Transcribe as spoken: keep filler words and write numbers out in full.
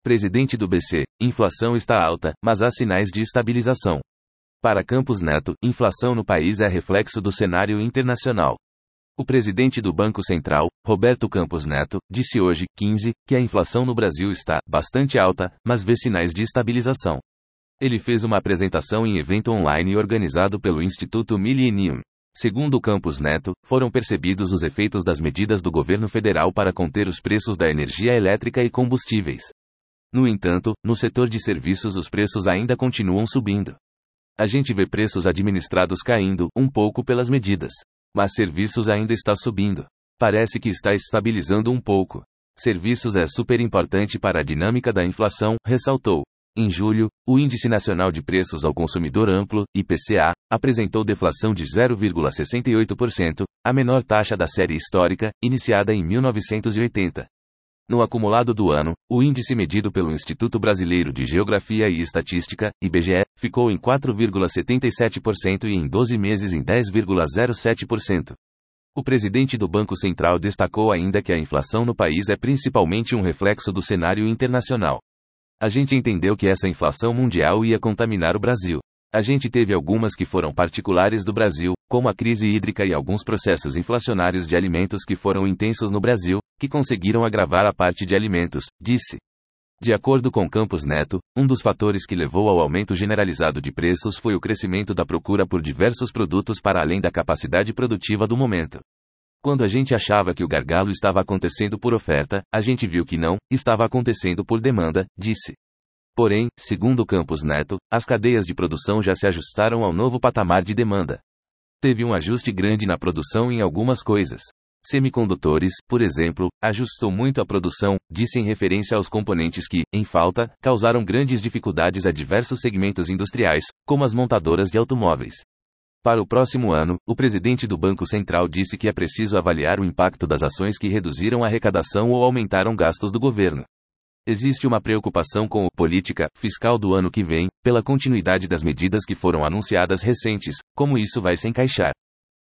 Presidente do B C, inflação está alta, mas há sinais de estabilização. Para Campos Neto, inflação no país é reflexo do cenário internacional. O presidente do Banco Central, Roberto Campos Neto, disse hoje, quinze, que a inflação no Brasil está bastante alta, mas vê sinais de estabilização. Ele fez uma apresentação em evento online organizado pelo Instituto Millennium. Segundo Campos Neto, foram percebidos os efeitos das medidas do governo federal para conter os preços da energia elétrica e combustíveis. No entanto, no setor de serviços os preços ainda continuam subindo. A gente vê preços administrados caindo um pouco pelas medidas. Mas serviços ainda está subindo. Parece que está estabilizando um pouco. Serviços é super importante para a dinâmica da inflação, ressaltou. Em julho, o Índice Nacional de Preços ao Consumidor Amplo, I P C A, apresentou deflação de zero vírgula sessenta e oito por cento, a menor taxa da série histórica, iniciada em mil novecentos e oitenta. No acumulado do ano, o índice medido pelo Instituto Brasileiro de Geografia e Estatística, I B G E, ficou em quatro vírgula setenta e sete por cento e em doze meses em dez vírgula zero sete por cento. O presidente do Banco Central destacou ainda que a inflação no país é principalmente um reflexo do cenário internacional. A gente entendeu que essa inflação mundial ia contaminar o Brasil. A gente teve algumas que foram particulares do Brasil, como a crise hídrica e alguns processos inflacionários de alimentos que foram intensos no Brasil, que conseguiram agravar a parte de alimentos, disse. De acordo com Campos Neto, um dos fatores que levou ao aumento generalizado de preços foi o crescimento da procura por diversos produtos para além da capacidade produtiva do momento. Quando a gente achava que o gargalo estava acontecendo por oferta, a gente viu que não, estava acontecendo por demanda, disse. Porém, segundo Campos Neto, as cadeias de produção já se ajustaram ao novo patamar de demanda. Teve um ajuste grande na produção em algumas coisas. Semicondutores, por exemplo, ajustou muito a produção, disse em referência aos componentes que, em falta, causaram grandes dificuldades a diversos segmentos industriais, como as montadoras de automóveis. Para o próximo ano, o presidente do Banco Central disse que é preciso avaliar o impacto das ações que reduziram a arrecadação ou aumentaram gastos do governo. Existe uma preocupação com a política fiscal do ano que vem, pela continuidade das medidas que foram anunciadas recentes, como isso vai se encaixar.